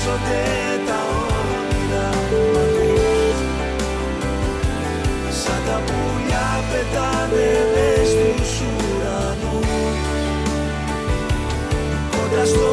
Γίνονται τα όνειρα μου, ακούς? Σαν τα πουλιά πετάνε μες στους ουρανούς, κοντά στο